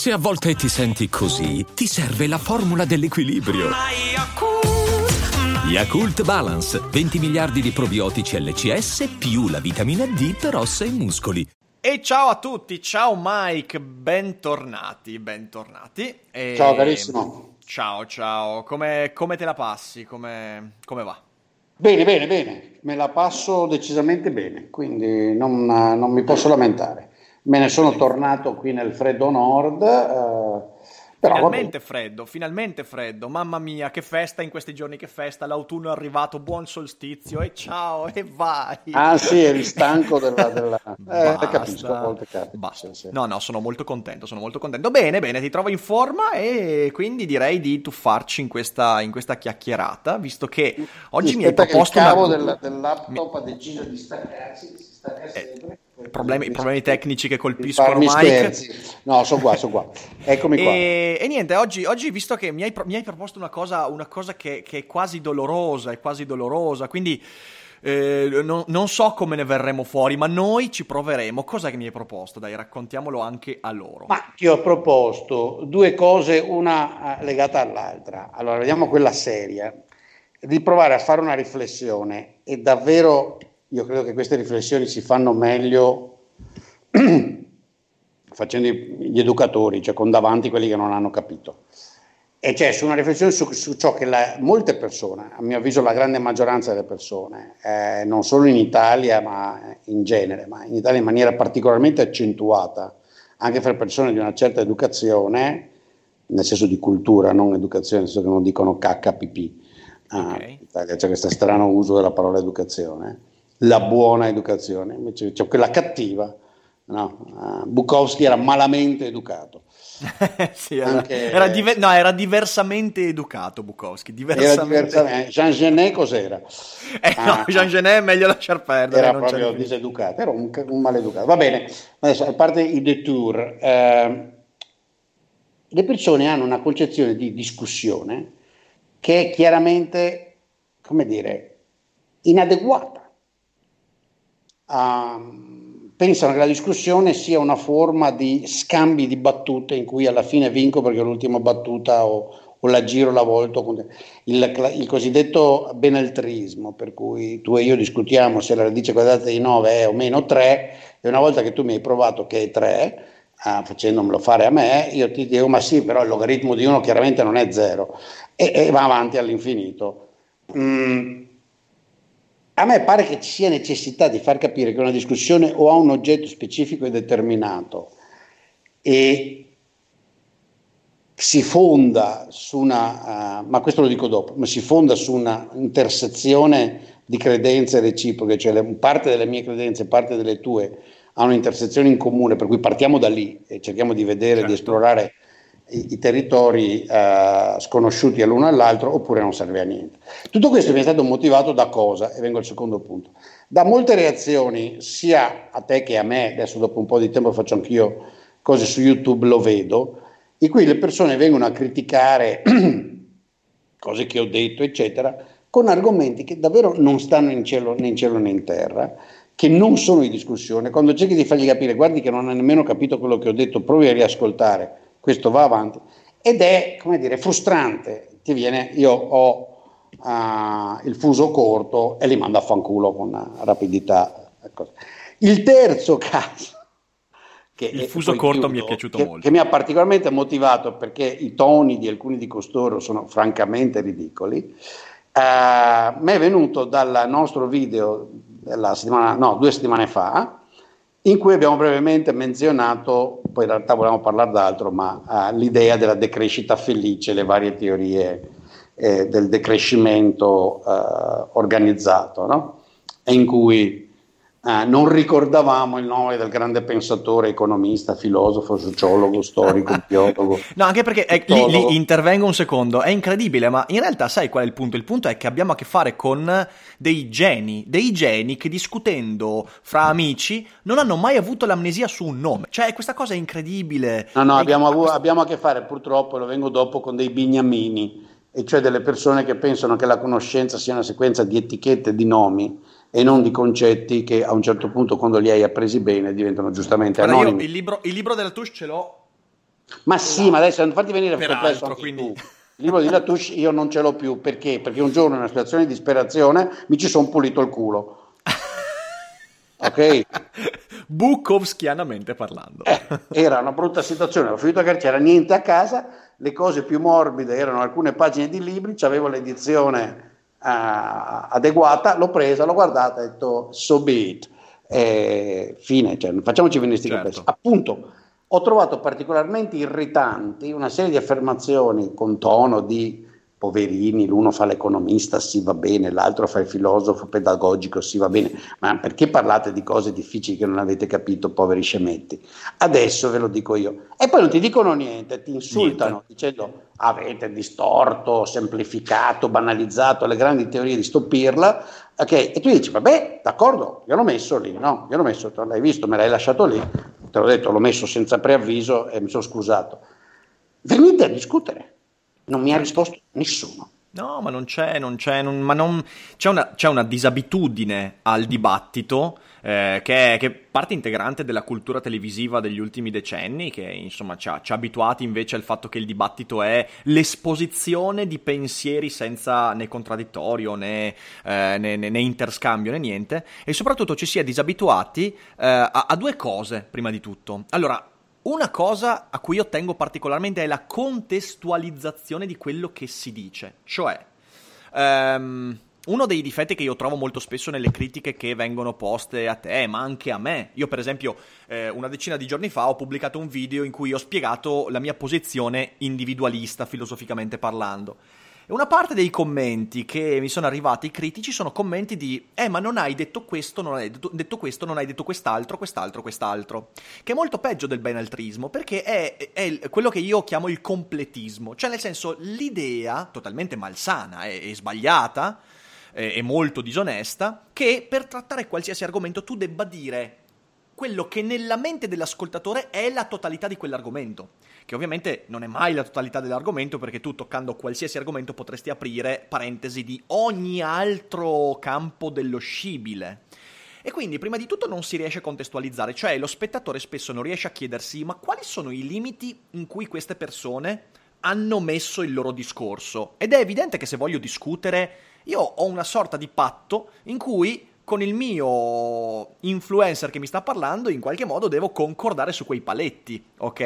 Se a volte ti senti così, ti serve la formula dell'equilibrio. Yakult Balance, 20 miliardi di probiotici LCS più la vitamina D per ossa e muscoli. E ciao a tutti, ciao Mike, bentornati. Ciao carissimo. Ciao, come te la passi? Come va? Bene, me la passo decisamente bene, quindi non mi posso lamentare. Me ne sono tornato qui nel freddo nord, però Finalmente freddo, mamma mia, che festa in questi giorni, che festa, l'autunno è arrivato, buon solstizio e ciao e vai. Ah sì, eri stanco della... Basta. Capisco, a volte capita. Basta. Sì. No, sono molto contento. Bene, ti trovo in forma e quindi direi di tuffarci in questa chiacchierata, visto che oggi mi hai proposto il cavo del laptop ha deciso di staccarsi, si stacca sempre. Problemi tecnici che colpiscono Mike. Scherzi. No, sono qua. Eccomi qua. E niente, oggi visto che mi hai proposto una cosa che è quasi dolorosa, quindi non so come ne verremo fuori, ma noi ci proveremo. Cos'è che mi hai proposto? Dai, raccontiamolo anche a loro. Ma ti ho proposto due cose, una legata all'altra. Allora, vediamo quella seria, di provare a fare una riflessione, e davvero io credo che queste riflessioni si fanno meglio facendo gli educatori, cioè con davanti quelli che non hanno capito. E cioè su una riflessione su ciò che molte persone, a mio avviso la grande maggioranza delle persone, non solo in Italia ma in genere, ma in Italia in maniera particolarmente accentuata, anche per persone di una certa educazione, nel senso di cultura, non educazione, nel senso che non dicono cacca, pipì. Okay. C'è questo strano uso della parola educazione, la buona educazione, invece c'è quella cattiva. No, Bukowski era malamente educato. Sì, era diversamente educato Bukowski. Jean Genet cos'era? Jean Genet è meglio lasciar perdere. Era proprio diseducato, era un maleducato. Va bene, adesso a parte i detour, le persone hanno una concezione di discussione che è chiaramente, come dire, inadeguata. Pensano che la discussione sia una forma di scambi di battute in cui alla fine vinco perché l'ultima battuta o la giro, la volto, il cosiddetto benaltrismo, per cui tu e io discutiamo se la radice quadrata di 9 è o meno 3, e una volta che tu mi hai provato che è 3, facendomelo fare a me, io ti dico ma sì, però il logaritmo di 1 chiaramente non è 0, e va avanti all'infinito. A me pare che ci sia necessità di far capire che una discussione o ha un oggetto specifico e determinato e si fonda su ma questo lo dico dopo, ma si fonda su una intersezione di credenze reciproche, cioè parte delle mie credenze e parte delle tue ha un'intersezione in comune, per cui partiamo da lì e cerchiamo di vedere, certo, di esplorare i territori sconosciuti all'uno all'altro, oppure non serve a niente. Tutto questo mi è stato motivato da cosa? E vengo al secondo punto. Da molte reazioni, sia a te che a me, adesso dopo un po' di tempo faccio anch'io cose su YouTube, lo vedo, in cui le persone vengono a criticare cose che ho detto, eccetera, con argomenti che davvero non stanno né in cielo né in terra, che non sono in discussione. Quando cerchi di fargli capire, guardi che non hai nemmeno capito quello che ho detto, provi a riascoltare, questo va avanti, ed è, come dire, frustrante. Io ho il fuso corto e li mando a fanculo con rapidità. Il terzo caso, che il fuso corto mi è piaciuto molto, che mi ha particolarmente motivato perché i toni di alcuni di costoro sono francamente ridicoli, mi è venuto dal nostro video 2 settimane fa, in cui abbiamo brevemente menzionato, poi in realtà volevamo parlare d'altro, ma l'idea della decrescita felice, le varie teorie del decrescimento organizzato, no? E in cui non ricordavamo il nome del grande pensatore, economista, filosofo, sociologo, storico, biologo. No, anche perché lì intervengo un secondo, è incredibile, ma in realtà sai qual è il punto? Il punto è che abbiamo a che fare con dei geni che discutendo fra amici non hanno mai avuto l'amnesia su un nome. Cioè questa cosa è incredibile. No, abbiamo a che fare, purtroppo, lo vengo dopo, con dei bignamini, e cioè delle persone che pensano che la conoscenza sia una sequenza di etichette, di nomi, e non di concetti che a un certo punto, quando li hai appresi bene, diventano giustamente anonimi. Io il libro della Touche ce l'ho Ma sì, ma adesso non farti venire peraltro, quindi... tu. Il libro di Latouche io non ce l'ho più, perché? Perché un giorno in una situazione di disperazione mi ci sono pulito il culo. Ok? Bukowskianamente parlando. Era una brutta situazione, ho finito che c'era niente a casa, le cose più morbide erano alcune pagine di libri, c'avevo l'edizione adeguata, l'ho presa, l'ho guardata e ho detto so be it. Fine, cioè, facciamoci venire sti capelli. Appunto, ho trovato particolarmente irritanti una serie di affermazioni con tono di poverini, l'uno fa l'economista, sì va bene, l'altro fa il filosofo pedagogico, sì va bene, ma perché parlate di cose difficili che non avete capito, poveri scemetti? Adesso ve lo dico io. E poi non ti dicono niente, ti insultano dicendo avete distorto, semplificato, banalizzato le grandi teorie di sto Pirla, ok? E tu dici vabbè, d'accordo, io l'ho messo lì, no? Io l'ho messo, l'hai visto, me l'hai lasciato lì, te l'ho detto, l'ho messo senza preavviso e mi sono scusato. Venite a discutere. Non mi ha risposto nessuno. No, ma c'è una disabitudine al dibattito che è parte integrante della cultura televisiva degli ultimi decenni, che insomma ci ha abituati invece al fatto che il dibattito è l'esposizione di pensieri senza né contraddittorio né interscambio né niente, e soprattutto ci si è disabituati a due cose prima di tutto. Allora, una cosa a cui io tengo particolarmente è la contestualizzazione di quello che si dice, cioè uno dei difetti che io trovo molto spesso nelle critiche che vengono poste a te, ma anche a me. Io per esempio una decina di giorni fa ho pubblicato un video in cui ho spiegato la mia posizione individualista, filosoficamente parlando. E una parte dei commenti che mi sono arrivati critici sono commenti di ma non hai detto questo, non hai detto questo, non hai detto quest'altro, che è molto peggio del benaltrismo, perché è quello che io chiamo il completismo, cioè nel senso l'idea totalmente malsana e sbagliata e molto disonesta che per trattare qualsiasi argomento tu debba dire quello che nella mente dell'ascoltatore è la totalità di quell'argomento, che ovviamente non è mai la totalità dell'argomento, perché tu toccando qualsiasi argomento potresti aprire parentesi di ogni altro campo dello scibile. E quindi prima di tutto non si riesce a contestualizzare, cioè lo spettatore spesso non riesce a chiedersi ma quali sono i limiti in cui queste persone hanno messo il loro discorso. Ed è evidente che se voglio discutere io ho una sorta di patto in cui con il mio influencer che mi sta parlando in qualche modo devo concordare su quei paletti, ok?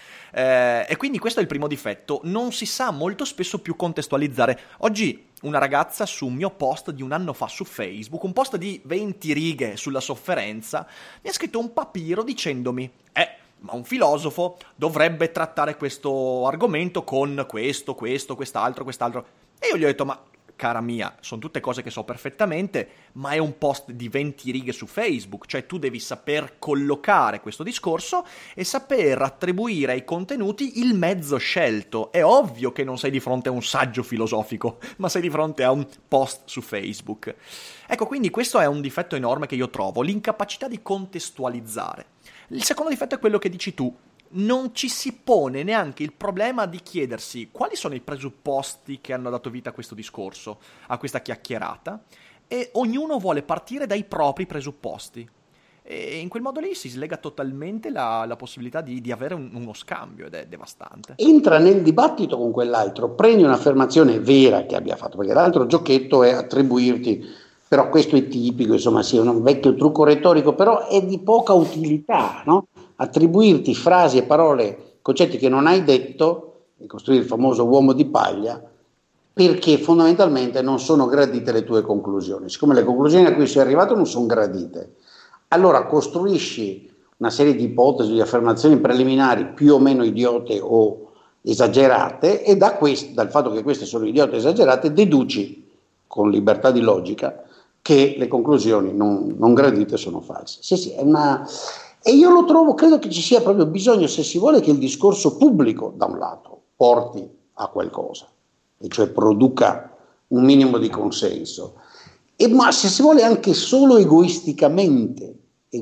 E quindi questo è il primo difetto, non si sa molto spesso più contestualizzare. Oggi una ragazza su un mio post di un anno fa su Facebook, un post di 20 righe sulla sofferenza, mi ha scritto un papiro dicendomi ma un filosofo dovrebbe trattare questo argomento con questo, quest'altro. E io gli ho detto ma cara mia, sono tutte cose che so perfettamente, ma è un post di 20 righe su Facebook, cioè tu devi saper collocare questo discorso e saper attribuire ai contenuti il mezzo scelto. È ovvio che non sei di fronte a un saggio filosofico, ma sei di fronte a un post su Facebook. Ecco, quindi questo è un difetto enorme che io trovo, l'incapacità di contestualizzare. Il secondo difetto è quello che dici tu. Non ci si pone neanche il problema di chiedersi quali sono i presupposti che hanno dato vita a questo discorso, a questa chiacchierata, e ognuno vuole partire dai propri presupposti. E in quel modo lì si slega totalmente la possibilità di avere uno scambio, ed è devastante. Entra nel dibattito con quell'altro, prendi un'affermazione vera che abbia fatto, perché l'altro giochetto è attribuirti, però questo è tipico, insomma, sì, è un vecchio trucco retorico, però è di poca utilità, no? Attribuirti frasi e parole, concetti che non hai detto, e costruire il famoso uomo di paglia, perché fondamentalmente non sono gradite le tue conclusioni. Siccome le conclusioni a cui sei arrivato non sono gradite, allora costruisci una serie di ipotesi, di affermazioni preliminari più o meno idiote o esagerate, e dal fatto che queste sono idiote o esagerate deduci con libertà di logica che le conclusioni non gradite sono false. Sì, è una... E io lo trovo, credo che ci sia proprio bisogno, se si vuole, che il discorso pubblico, da un lato, porti a qualcosa, e cioè produca un minimo di consenso, ma se si vuole anche solo egoisticamente,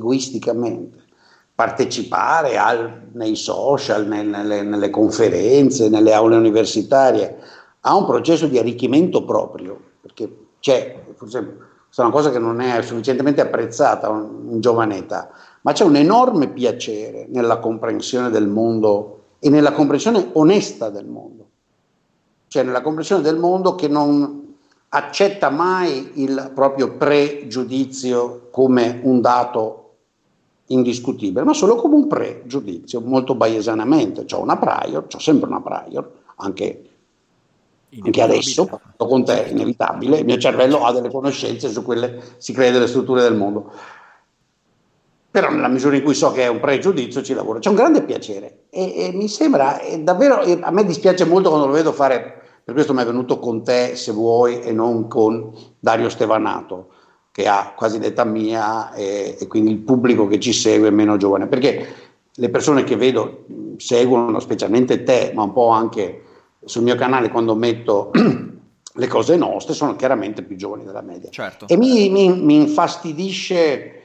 partecipare nei social, nelle conferenze, nelle aule universitarie, a un processo di arricchimento proprio, perché c'è, forse è una cosa che non è sufficientemente apprezzata in giovane età, ma c'è un enorme piacere nella comprensione del mondo e nella comprensione onesta del mondo, cioè nella comprensione del mondo che non accetta mai il proprio pregiudizio come un dato indiscutibile, ma solo come un pregiudizio, molto bayesianamente. C'ho sempre una prior, anche adesso, parlando con te, è inevitabile, il mio cervello ha delle conoscenze, su quelle si crea delle strutture del mondo. Però nella misura in cui so che è un pregiudizio ci lavoro. C'è un grande piacere e mi sembra davvero, a me dispiace molto quando lo vedo fare, per questo mi è venuto con te, se vuoi, e non con Dario Stevanato, che ha quasi l'età mia e quindi il pubblico che ci segue è meno giovane, perché le persone che vedo seguono, specialmente te, ma un po' anche sul mio canale quando metto le cose nostre, sono chiaramente più giovani della media. Certo. E mi infastidisce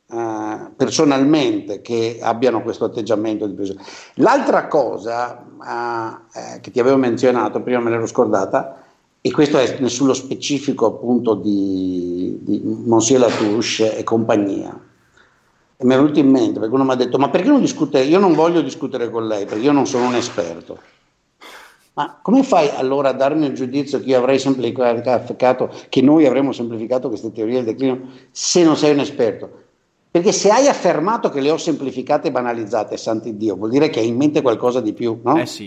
personalmente che abbiano questo atteggiamento di presa. L'altra cosa che ti avevo menzionato, prima me l'ero scordata, e questo è sullo specifico appunto di Monsieur Latouche e compagnia. E mi è venuto in mente perché uno mi ha detto: ma perché non discute? Io non voglio discutere con lei perché io non sono un esperto. Ma come fai allora a darmi un giudizio che io avrei semplificato, che noi avremmo semplificato queste teorie del declino, se non sei un esperto? Perché se hai affermato che le ho semplificate e banalizzate, santi Dio, vuol dire che hai in mente qualcosa di più, no? Sì,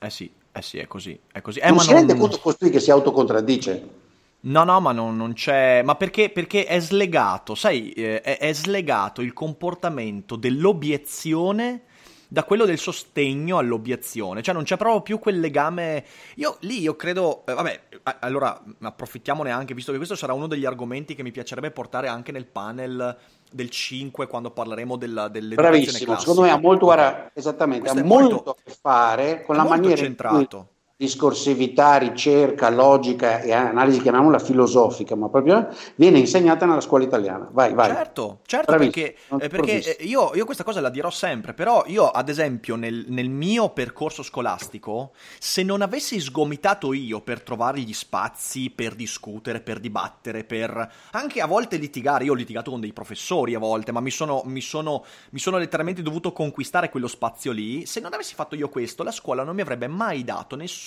è così. Non si rende conto costui che si autocontraddice? No, ma non c'è. Ma perché è slegato, sai, è slegato il comportamento dell'obiezione da quello del sostegno all'obiezione, cioè non c'è proprio più quel legame. Io credo, vabbè, allora approfittiamone anche, visto che questo sarà uno degli argomenti che mi piacerebbe portare anche nel panel del 5 quando parleremo dell'educazione bravissimo, classica. Secondo me ha molto, guarda, esattamente, ha molto a che fare con la maniera centrato. In cui discorsività, ricerca, logica e analisi, chiamiamola filosofica, ma proprio viene insegnata nella scuola italiana. Vai. Certo, perché io questa cosa la dirò sempre, però io ad esempio nel mio percorso scolastico, se non avessi sgomitato io per trovare gli spazi per discutere, per dibattere, per anche a volte litigare, io ho litigato con dei professori a volte, ma mi sono letteralmente dovuto conquistare quello spazio lì. Se non avessi fatto io questo, la scuola non mi avrebbe mai dato nessun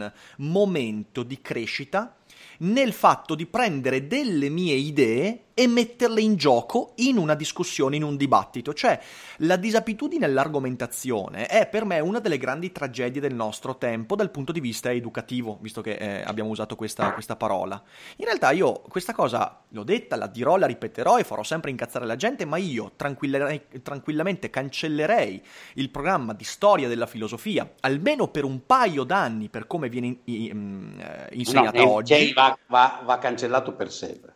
momento di crescita nel fatto di prendere delle mie idee e metterle in gioco in una discussione, in un dibattito. Cioè, la disabitudine all'argomentazione è per me una delle grandi tragedie del nostro tempo dal punto di vista educativo, visto che abbiamo usato questa parola. In realtà io questa cosa l'ho detta, la dirò, la ripeterò e farò sempre incazzare la gente, ma io tranquillamente cancellerei il programma di storia della filosofia, almeno per un paio d'anni, per come viene insegnata oggi. Va cancellato per sempre.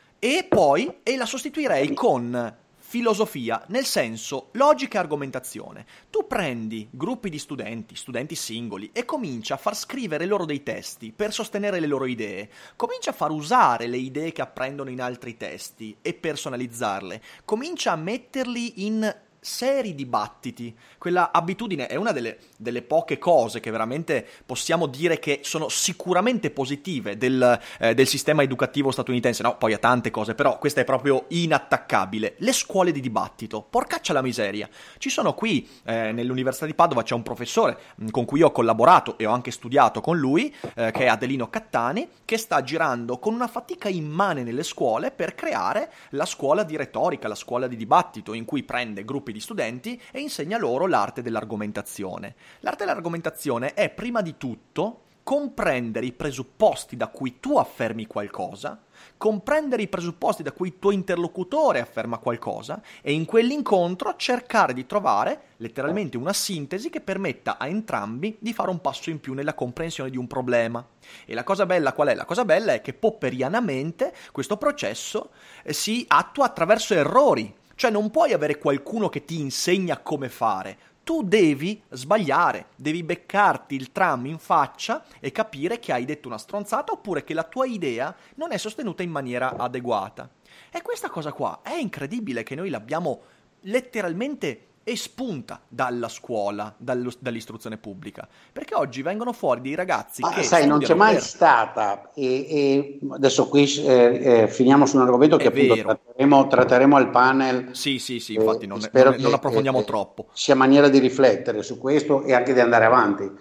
E la sostituirei con filosofia, nel senso logica e argomentazione. Tu prendi gruppi di studenti singoli, e comincia a far scrivere loro dei testi per sostenere le loro idee. Comincia a far usare le idee che apprendono in altri testi e personalizzarle. Comincia a metterli in seri dibattiti. Quella abitudine è una delle poche cose che veramente possiamo dire che sono sicuramente positive del sistema educativo statunitense. No, poi ha tante cose, però questa è proprio inattaccabile. Le scuole di dibattito, porcaccia la miseria. Ci sono qui nell'Università di Padova, c'è un professore con cui ho collaborato e ho anche studiato con lui, che è Adelino Cattani, che sta girando con una fatica immane nelle scuole per creare la scuola di retorica, la scuola di dibattito, in cui prende gruppi di studenti e insegna loro l'arte dell'argomentazione. L'arte dell'argomentazione è prima di tutto comprendere i presupposti da cui tu affermi qualcosa, comprendere i presupposti da cui il tuo interlocutore afferma qualcosa e in quell'incontro cercare di trovare letteralmente una sintesi che permetta a entrambi di fare un passo in più nella comprensione di un problema. E la cosa bella qual è? La cosa bella è che popperianamente questo processo si attua attraverso errori. Cioè non puoi avere qualcuno che ti insegna come fare, tu devi sbagliare, devi beccarti il tram in faccia e capire che hai detto una stronzata oppure che la tua idea non è sostenuta in maniera adeguata. E questa cosa qua è incredibile che noi l'abbiamo letteralmente e spunta dalla scuola, dall'istruzione pubblica, perché oggi vengono fuori dei ragazzi che sai, non c'è mai stata, e adesso qui finiamo su un argomento che appunto tratteremo al panel. Sì, infatti non approfondiamo troppo. Sia maniera di riflettere su questo e anche di andare avanti.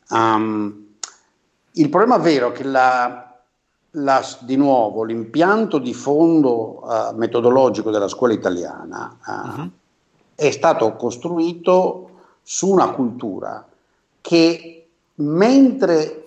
Il problema vero è che di nuovo l'impianto di fondo metodologico della scuola italiana è stato costruito su una cultura che, mentre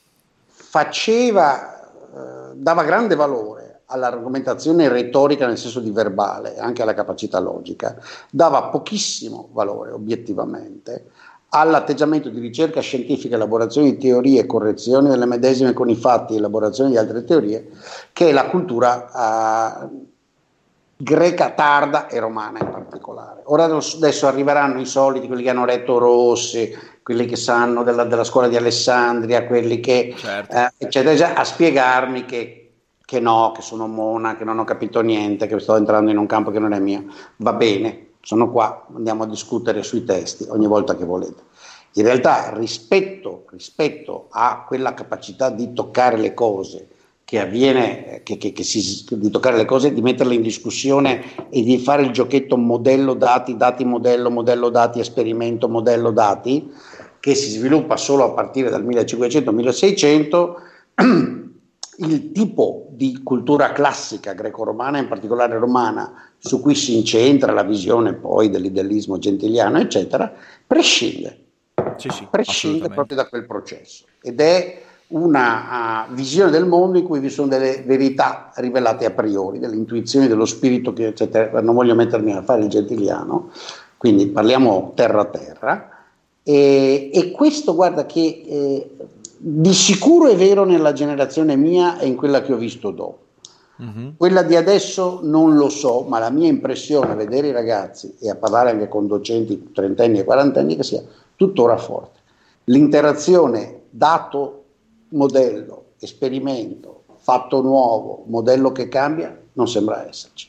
dava grande valore all'argomentazione retorica nel senso di verbale, anche alla capacità logica, dava pochissimo valore obiettivamente all'atteggiamento di ricerca scientifica, elaborazione di teorie, correzione delle medesime con i fatti, elaborazione di altre teorie, che è la cultura greca tarda e romana in particolare. Ora adesso arriveranno i soliti, quelli che hanno letto Rossi, quelli che sanno della scuola di Alessandria, quelli che eccetera, a spiegarmi che no, che sono mona, che non ho capito niente, che sto entrando in un campo che non è mio. Va bene, sono qua, andiamo a discutere sui testi ogni volta che volete. In realtà rispetto a quella capacità di toccare le cose che avviene, di toccare le cose, di metterle in discussione e di fare il giochetto modello dati, modello dati, esperimento, modello dati, che si sviluppa solo a partire dal 1500-1600, il tipo di cultura classica greco-romana, in particolare romana, su cui si incentra la visione poi dell'idealismo gentiliano, eccetera, prescinde proprio da quel processo, ed è una visione del mondo in cui vi sono delle verità rivelate a priori, delle intuizioni dello spirito, che eccetera. Non voglio mettermi a fare il gentiliano, quindi parliamo terra a terra, e questo, guarda, che di sicuro è vero nella generazione mia e in quella che ho visto dopo. Quella di adesso non lo so, ma la mia impressione a vedere i ragazzi e a parlare anche con docenti trentenni e quarantenni, che sia tuttora forte. L'interazione dato, modello, esperimento, fatto nuovo, modello che cambia, non sembra esserci.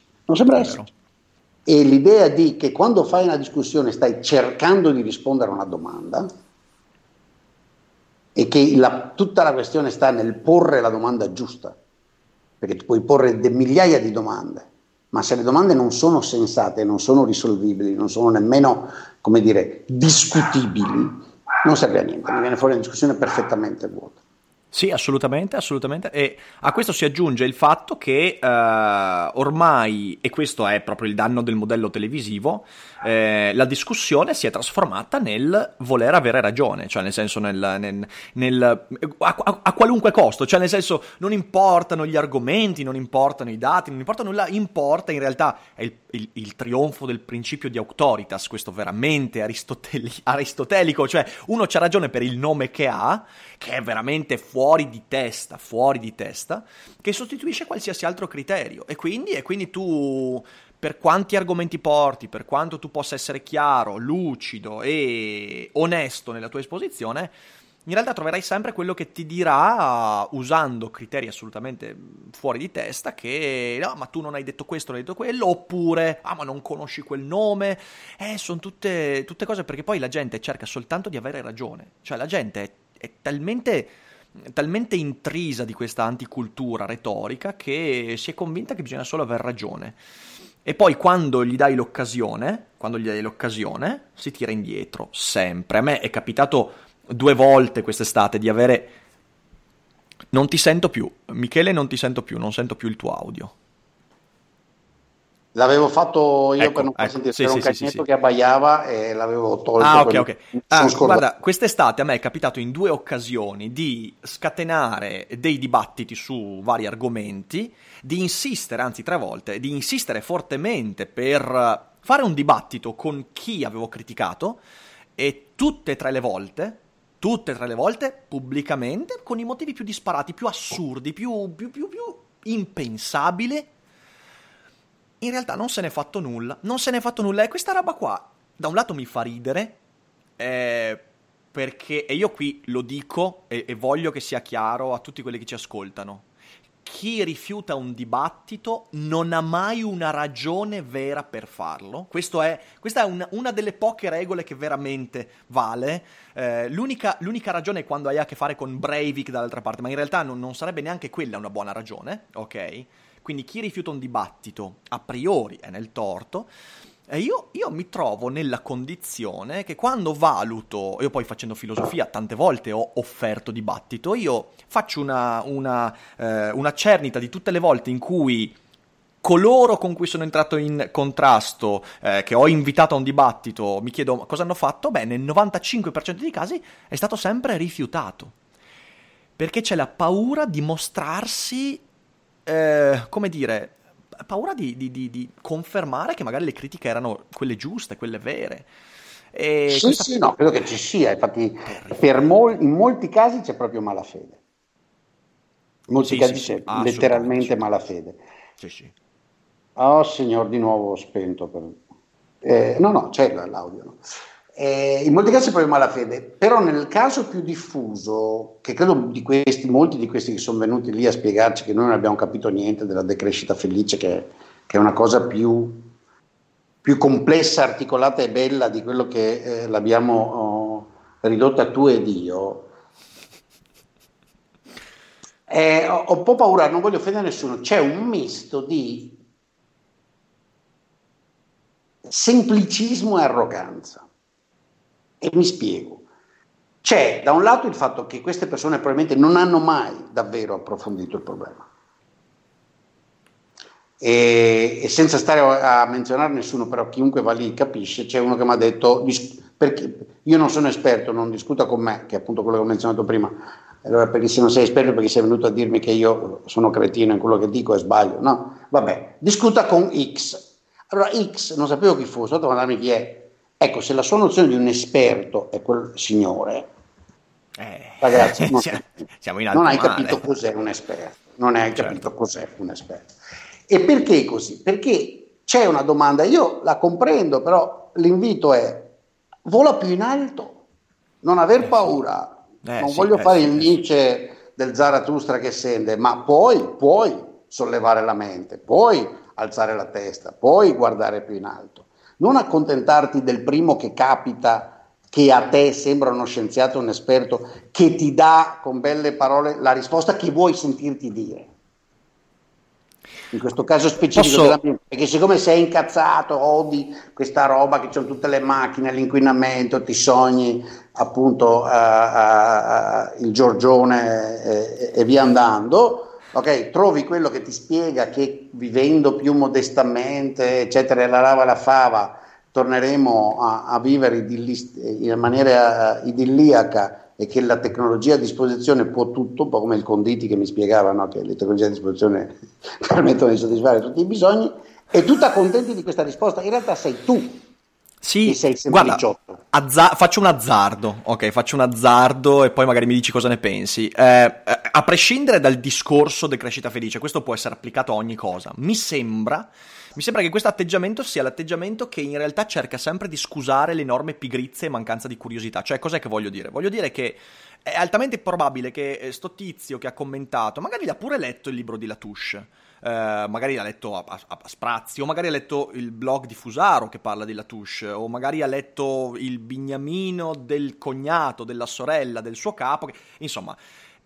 E l'idea di che quando fai una discussione stai cercando di rispondere a una domanda, e che tutta la questione sta nel porre la domanda giusta, perché tu puoi porre migliaia di domande, ma se le domande non sono sensate, non sono risolvibili, non sono nemmeno, come dire, discutibili, non serve a niente, mi viene fuori una discussione perfettamente vuota. Sì, assolutamente, e a questo si aggiunge il fatto che ormai, e questo è proprio il danno del modello televisivo, la discussione si è trasformata nel voler avere ragione, cioè nel senso a qualunque costo, cioè nel senso non importano gli argomenti, non importano i dati, non importa nulla, importa in realtà è il trionfo del principio di auctoritas, questo veramente aristotelico, cioè uno c'ha ragione per il nome che ha, che è veramente fuori di testa, che sostituisce qualsiasi altro criterio, e quindi tu, per quanti argomenti porti, per quanto tu possa essere chiaro, lucido e onesto nella tua esposizione, in realtà troverai sempre quello che ti dirà, usando criteri assolutamente fuori di testa, che no, ma tu non hai detto questo, non hai detto quello, oppure ma non conosci quel nome. Sono tutte cose, perché poi la gente cerca soltanto di avere ragione, cioè la gente è talmente intrisa di questa anticultura retorica che si è convinta che bisogna solo aver ragione, e poi quando gli dai l'occasione si tira indietro, sempre. A me è capitato 2 volte quest'estate di avere... Non ti sento più, Michele, non sento più il tuo audio. L'avevo fatto io, per non far sentire, c'era un cagnetto che abbaiava e l'avevo tolto. Ok. Guarda, quest'estate a me è capitato in 2 occasioni di scatenare dei dibattiti su vari argomenti, di insistere, anzi 3 volte, di insistere fortemente per fare un dibattito con chi avevo criticato, e tutte e tre le volte pubblicamente, con i motivi più disparati, più assurdi, più impensabili. In realtà non se n'è fatto nulla, e questa roba qua da un lato mi fa ridere, perché, e io qui lo dico e voglio che sia chiaro a tutti quelli che ci ascoltano, chi rifiuta un dibattito non ha mai una ragione vera per farlo. Questa è una delle poche regole che veramente vale. L'unica ragione è quando hai a che fare con Breivik dall'altra parte, ma in realtà non sarebbe neanche quella una buona ragione, ok? Quindi chi rifiuta un dibattito a priori è nel torto. E io mi trovo nella condizione che quando valuto, io poi facendo filosofia tante volte ho offerto dibattito, io faccio una cernita di tutte le volte in cui coloro con cui sono entrato in contrasto, che ho invitato a un dibattito, mi chiedo cosa hanno fatto. Beh, nel 95% dei casi è stato sempre rifiutato, perché c'è la paura di mostrarsi, come dire, paura di confermare che magari le critiche erano quelle giuste, quelle vere. E sì, no, credo che ci sia, infatti in molti casi c'è proprio malafede. In molti casi c'è letteralmente malafede. Sì. Oh signor, di nuovo ho spento. No, c'è l'audio. No? In molti casi è proprio malafede, però nel caso più diffuso, che credo molti di questi che sono venuti lì a spiegarci che noi non abbiamo capito niente della decrescita felice, che è una cosa più complessa, articolata e bella di quello che l'abbiamo ridotta tu ed io. Ho un po' paura, non voglio offendere nessuno, c'è un misto di semplicismo e arroganza. E mi spiego. C'è da un lato il fatto che queste persone probabilmente non hanno mai davvero approfondito il problema. E senza stare a menzionare nessuno, però chiunque va lì capisce, c'è uno che mi ha detto, perché io non sono esperto, non discuta con me, che è appunto quello che ho menzionato prima. Allora, perché se non sei esperto, perché sei venuto a dirmi che io sono cretino in quello che dico e sbaglio? No, vabbè, discuta con X. Allora X, non sapevo chi fosse, ho dovuto domandarmi chi è. Ecco, se la sua nozione di un esperto è quel signore, ragazzi, non hai capito cos'è un esperto, non hai capito cos'è un esperto. E perché così? Perché c'è una domanda, io la comprendo, però l'invito è: vola più in alto, non aver paura, non voglio fare il Nietzsche del Zarathustra che scende, ma puoi sollevare la mente, puoi alzare la testa, puoi guardare più in alto. Non accontentarti del primo che capita, che a te sembra uno scienziato, un esperto, che ti dà con belle parole la risposta che vuoi sentirti dire. In questo caso specifico perché siccome sei incazzato, odi questa roba che c'hanno tutte le macchine, l'inquinamento, ti sogni appunto il Giorgione e via andando. Ok, trovi quello che ti spiega che vivendo più modestamente, eccetera, la lava e la fava, torneremo a vivere in maniera idilliaca e che la tecnologia a disposizione può tutto, un po' come il Conditi che mi spiegava, no? Che le tecnologie a disposizione permettono di soddisfare tutti i bisogni, e tu t'accontenti di questa risposta. In realtà sei tu. Sì, guarda, faccio un azzardo e poi magari mi dici cosa ne pensi. A prescindere dal discorso di crescita felice, questo può essere applicato a ogni cosa. Mi sembra che questo atteggiamento sia l'atteggiamento che in realtà cerca sempre di scusare l'enorme pigrizia e mancanza di curiosità. Cioè, cos'è che voglio dire? Voglio dire che è altamente probabile che sto tizio che ha commentato, magari l'ha pure letto il libro di Latouche, magari ha letto a sprazzi, o magari ha letto il blog di Fusaro che parla di Latouche, o magari ha letto il bignamino del cognato, della sorella, del suo capo, insomma.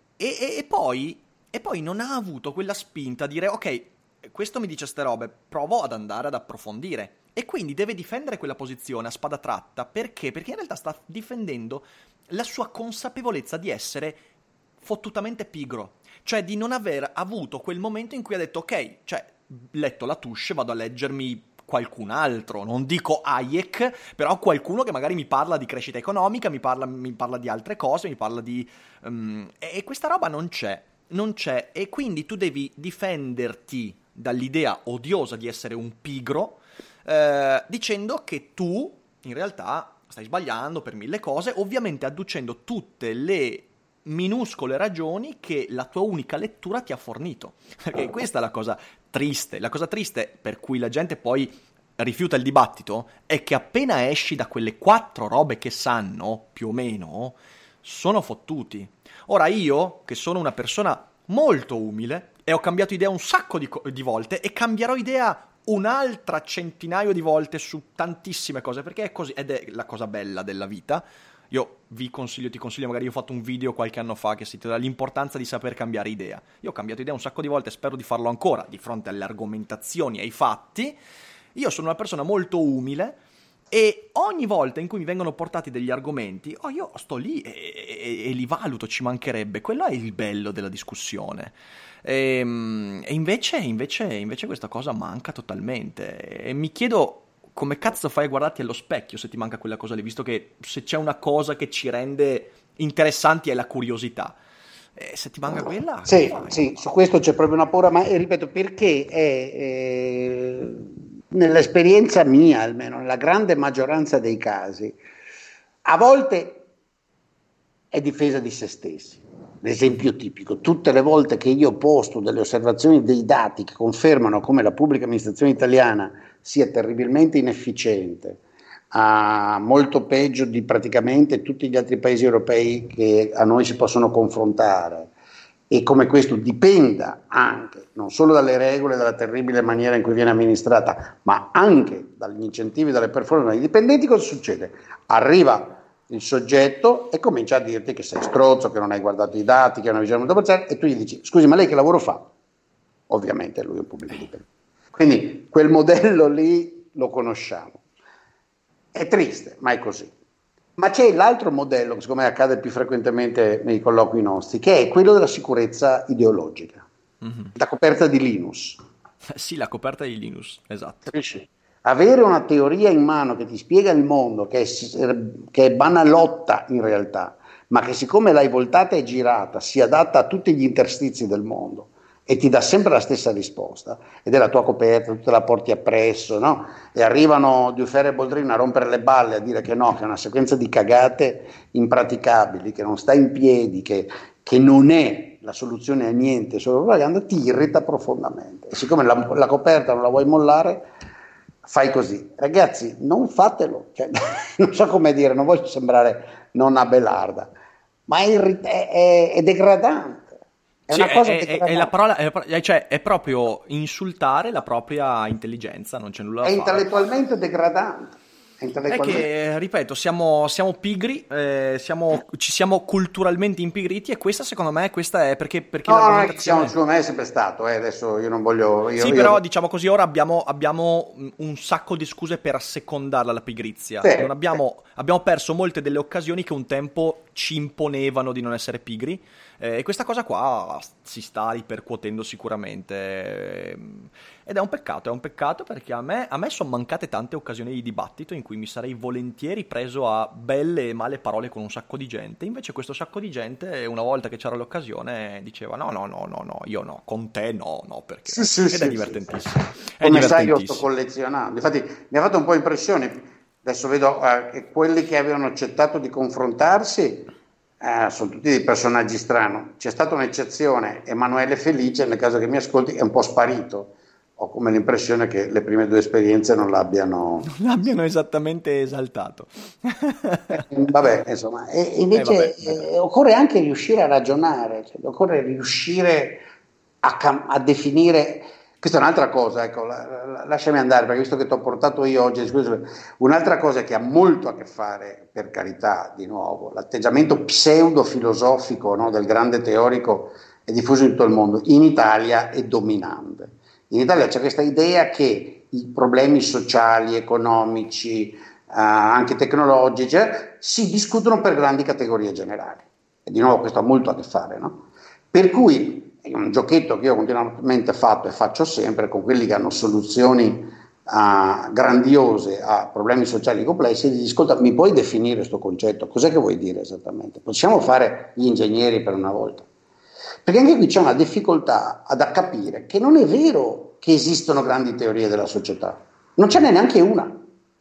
E poi non ha avuto quella spinta a dire: ok, questo mi dice ste robe, provo ad andare ad approfondire. E quindi deve difendere quella posizione a spada tratta. Perché? Perché in realtà sta difendendo la sua consapevolezza di essere fottutamente pigro. Cioè di non aver avuto quel momento in cui ha detto: ok, cioè, letto Latouche, vado a leggermi qualcun altro. Non dico Hayek, però qualcuno che magari mi parla di crescita economica, mi parla di altre cose, mi parla di... e questa roba non c'è. E quindi tu devi difenderti dall'idea odiosa di essere un pigro, dicendo che tu in realtà stai sbagliando per mille cose, ovviamente adducendo tutte le minuscole ragioni che la tua unica lettura ti ha fornito. Perché questa è la cosa triste. La cosa triste per cui la gente poi rifiuta il dibattito è che appena esci da quelle 4 robe che sanno, più o meno, sono fottuti. Ora io, che sono una persona molto umile, e ho cambiato idea un sacco di volte e cambierò idea un'altra centinaio di volte su tantissime cose, perché è così, ed è la cosa bella della vita. Io ti consiglio, magari io ho fatto un video qualche anno fa che si intitola l'importanza di saper cambiare idea. Io ho cambiato idea un sacco di volte e spero di farlo ancora di fronte alle argomentazioni e ai fatti. Io sono una persona molto umile e ogni volta in cui mi vengono portati degli argomenti, io sto lì e li valuto, ci mancherebbe. Quello è il bello della discussione. E invece questa cosa manca totalmente. E mi chiedo come cazzo fai a guardarti allo specchio se ti manca quella cosa lì, visto che se c'è una cosa che ci rende interessanti è la curiosità. Se ti manca quella... Sì, su questo c'è proprio una paura, ma ripeto, perché nell'esperienza mia, almeno nella grande maggioranza dei casi, a volte è difesa di se stessi. L'esempio tipico: tutte le volte che io posto delle osservazioni, dei dati che confermano come la pubblica amministrazione italiana sia terribilmente inefficiente, molto peggio di praticamente tutti gli altri paesi europei che a noi si possono confrontare, e come questo dipenda anche non solo dalle regole, dalla terribile maniera in cui viene amministrata, ma anche dagli incentivi, dalle performance dei dipendenti, cosa succede? Arriva il soggetto e comincia a dirti che sei strozzo, che non hai guardato i dati, che hai una visione molto parziale, e tu gli dici: scusi, ma lei che lavoro fa? Ovviamente lui è un pubblico dipendente. Quindi quel modello lì lo conosciamo. È triste, ma è così. Ma c'è l'altro modello, che secondo me accade più frequentemente nei colloqui nostri, che è quello della sicurezza ideologica, la coperta di Linus. Sì, la coperta di Linus, esatto. Capisci? Avere una teoria in mano che ti spiega il mondo, che è banalotta in realtà, ma che siccome l'hai voltata e girata si adatta a tutti gli interstizi del mondo e ti dà sempre la stessa risposta, ed è la tua coperta, tu te la porti appresso, no? E arrivano Dufer e Boldrin a rompere le balle, a dire che no, che è una sequenza di cagate impraticabili, che non sta in piedi, che non è la soluzione a niente, solo propaganda, ti irrita profondamente. E siccome la coperta non la vuoi mollare, fai così. Ragazzi, non fatelo, cioè, non so come dire, non voglio sembrare nonna Belarda, ma è degradante. È sì, una cosa è la parola, cioè è proprio insultare la propria intelligenza, non c'è nulla da fare. È intellettualmente degradante. È che, ripeto, siamo pigri, ci siamo culturalmente impigriti, e questa secondo me è perché no, non è che secondo me è sempre stato, adesso io non voglio... Però diciamo così, ora abbiamo un sacco di scuse per assecondarla la pigrizia. Sì, abbiamo perso molte delle occasioni che un tempo ci imponevano di non essere pigri, e questa cosa qua si sta ripercuotendo sicuramente, ed è un peccato perché a me sono mancate tante occasioni di dibattito in cui mi sarei volentieri preso a belle e male parole con un sacco di gente. Invece questo sacco di gente, una volta che c'era l'occasione, diceva no, io no, con te no, perché è divertentissimo. Come sai, io sto collezionando, infatti mi ha fatto un po' impressione, adesso vedo che quelli che avevano accettato di confrontarsi sono tutti dei personaggi strani. C'è stata un'eccezione, Emanuele Felice, nel caso che mi ascolti, è un po' sparito. Ho come l'impressione che le prime due esperienze non l'abbiano esattamente esaltato. Vabbè, insomma, e invece occorre anche riuscire a ragionare, cioè, occorre riuscire a definire. Questa è un'altra cosa, ecco, lasciami andare, perché visto che ti ho portato io oggi, scusa, un'altra cosa che ha molto a che fare, per carità, di nuovo, l'atteggiamento pseudo-filosofico, no, del grande teorico è diffuso in tutto il mondo, in Italia è dominante. In Italia c'è questa idea che i problemi sociali, economici, anche tecnologici, si discutono per grandi categorie generali. E di nuovo questo ha molto a che fare, no? Per cui è un giochetto che io ho continuamente fatto e faccio sempre con quelli che hanno soluzioni grandiose a problemi sociali complessi, e gli dico: ascolta, mi puoi definire questo concetto? Cos'è che vuoi dire esattamente? Possiamo fare gli ingegneri per una volta? Perché anche qui c'è una difficoltà ad capire che non è vero che esistono grandi teorie della società, non ce n'è neanche una.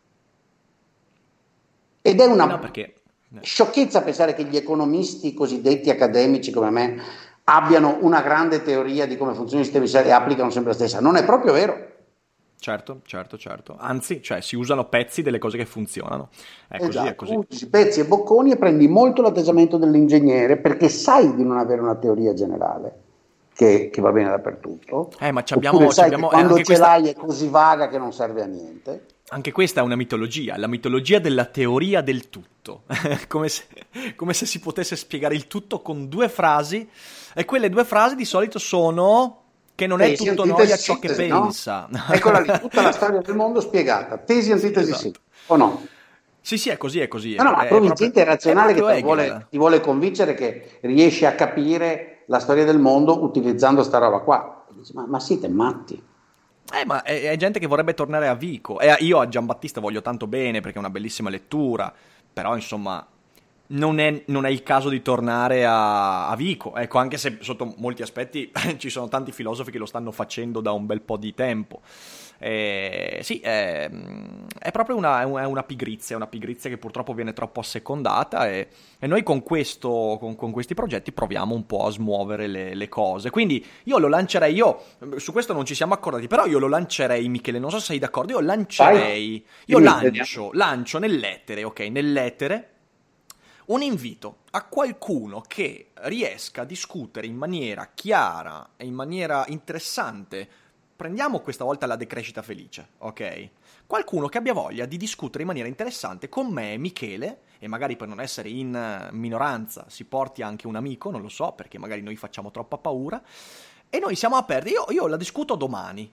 Ed è una sciocchezza pensare che gli economisti cosiddetti accademici come me abbiano una grande teoria di come funzionano i sistemi sociali e applicano sempre la stessa. Non è proprio vero. Certo. Anzi, cioè, si usano pezzi delle cose che funzionano. È così, esatto. è così. Usi pezzi e bocconi e prendi molto l'atteggiamento dell'ingegnere perché sai di non avere una teoria generale. che va bene dappertutto. Ma Oppure sai che quando anche ce l'hai è così vaga che non serve a niente. Anche questa è una mitologia, la mitologia della teoria del tutto, come se si potesse spiegare il tutto con 2 frasi, e quelle 2 frasi di solito sono che non è tutto noi a ciò che pensa. No? Eccola lì, tutta la storia del mondo spiegata, tesi, antitesi, esatto. sì, o no? Sì, è così. No, ma trovi gente razionale che ti vuole convincere che riesce a capire la storia del mondo utilizzando sta roba qua. Ma siete matti. Ma è gente che vorrebbe tornare a Vico. Io a Giambattista voglio tanto bene perché è una bellissima lettura, però insomma non è il caso di tornare a Vico. Ecco, anche se sotto molti aspetti ci sono tanti filosofi che lo stanno facendo da un bel po' di tempo. Sì, è proprio una pigrizia che purtroppo viene troppo assecondata, e noi con questi progetti proviamo un po' a smuovere le cose. Quindi io lo lancerei, su questo non ci siamo accordati, però io lo lancerei, Michele, non so se sei d'accordo, lancio nell'etere, ok, nell'etere un invito a qualcuno che riesca a discutere in maniera chiara e in maniera interessante. Prendiamo questa volta la decrescita felice, ok? Qualcuno che abbia voglia di discutere in maniera interessante con me e Michele, e magari per non essere in minoranza si porti anche un amico, non lo so, perché magari noi facciamo troppa paura, e noi siamo aperti. Io la discuto domani,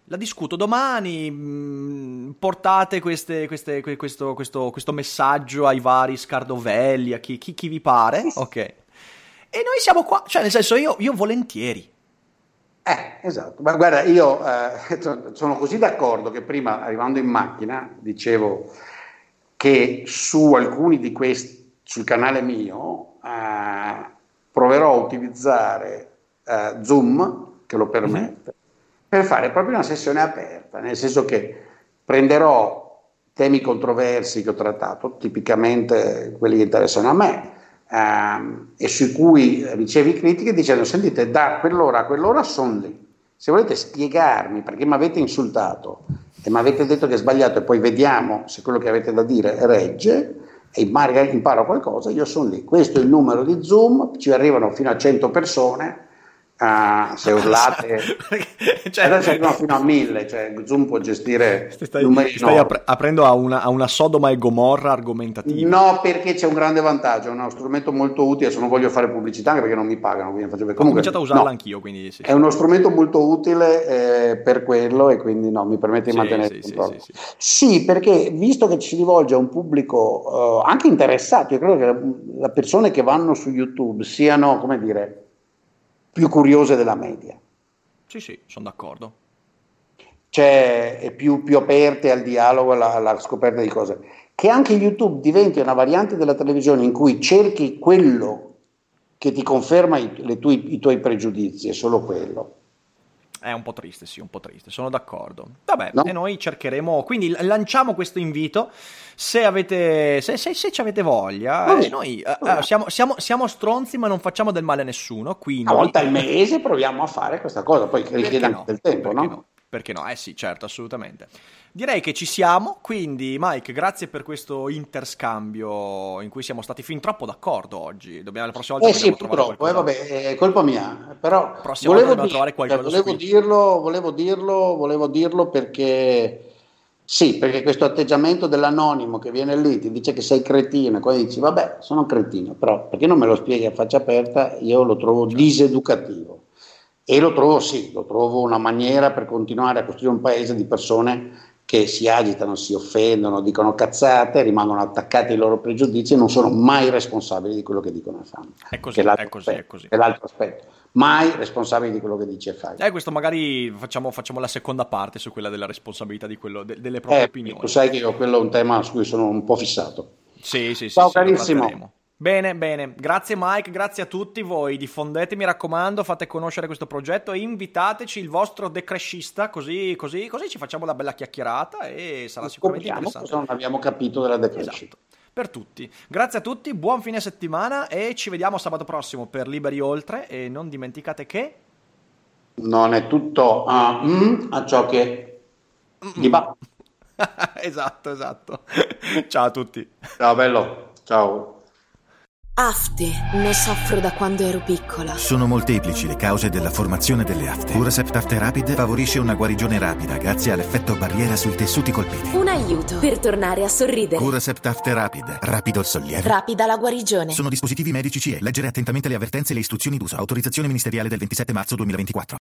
portate questo messaggio ai vari Scardovelli, a chi vi pare, ok? E noi siamo qua, cioè nel senso io volentieri. Esatto, ma guarda, io sono così d'accordo che prima, arrivando in macchina, dicevo che su alcuni di questi, sul canale mio, proverò a utilizzare Zoom, che lo permette, per fare proprio una sessione aperta, nel senso che prenderò temi controversi che ho trattato, tipicamente quelli che interessano a me, e sui cui ricevi critiche dicendo: sentite, da quell'ora a quell'ora sono lì, se volete spiegarmi perché mi avete insultato e mi avete detto che è sbagliato, e poi vediamo se quello che avete da dire regge e magari imparo qualcosa, io sono lì. Questo è il numero di Zoom, ci arrivano fino a 100 persone. Se urlate, adesso arrivano fino a 1000, cioè Zoom può gestire numeri. Stai aprendo a una Sodoma e Gomorra argomentativa. No, perché c'è un grande vantaggio, è uno strumento molto utile. Se non voglio fare pubblicità, anche perché non mi pagano, quindi comunque, ho cominciato a usarla anch'io, quindi sì. È uno strumento molto utile per quello, e quindi mi permette di mantenere il controllo. Sì, perché visto che ci si rivolge a un pubblico anche interessato, io credo che le persone che vanno su YouTube siano, come dire, più curiose della media. Sì, sono d'accordo. Cioè, più aperte al dialogo, alla scoperta di cose. Che anche YouTube diventi una variante della televisione in cui cerchi quello che ti conferma i tuoi pregiudizi, è solo quello. È un po' triste, sì, un po' triste, sono d'accordo. Vabbè, no? E noi cercheremo, quindi lanciamo questo invito, se ci avete voglia, noi siamo stronzi ma non facciamo del male a nessuno, quindi... Una volta al mese proviamo a fare questa cosa, poi richiede anche del tempo, no? Perché no? Sì, certo, assolutamente. Direi che ci siamo, quindi Mike, grazie per questo interscambio in cui siamo stati fin troppo d'accordo oggi. La prossima volta sì, purtroppo, vabbè, è colpa mia, però volevo dirlo perché sì, perché questo atteggiamento dell'anonimo che viene lì, ti dice che sei cretino, e poi dici vabbè, sono cretino, però perché non me lo spieghi a faccia aperta? Io lo trovo diseducativo. E lo trovo una maniera per continuare a costruire un paese di persone che si agitano, si offendono, dicono cazzate, rimangono attaccati ai loro pregiudizi e non sono mai responsabili di quello che dicono e fanno. È così. È l'altro aspetto. Mai responsabili di quello che dici e fai. Questo magari facciamo la seconda parte su quella della responsabilità di quello delle proprie opinioni. Tu sai che io quello è un tema su cui sono un po' fissato. Sì. Ciao carissimo. Bene, grazie Mike, grazie a tutti voi, diffondete, mi raccomando, fate conoscere questo progetto e invitateci il vostro decrescista, così ci facciamo una bella chiacchierata e sarà sicuramente interessante. Cosa non abbiamo capito della decrescita. Esatto. Per tutti, grazie a tutti, buon fine settimana e ci vediamo sabato prossimo per Liberi Oltre, e non dimenticate che non è tutto a ciò che gli va. Esatto. Ciao a tutti. Ciao bello, ciao. Afte. Ne soffro da quando ero piccola. Sono molteplici le cause della formazione delle afte. Curacept Afte Rapid favorisce una guarigione rapida grazie all'effetto barriera sui tessuti colpiti. Un aiuto per tornare a sorridere. Curacept Afte Rapid. Rapido il sollievo. Rapida la guarigione. Sono dispositivi medici CE. Leggere attentamente le avvertenze e le istruzioni d'uso. Autorizzazione ministeriale del 27 marzo 2024.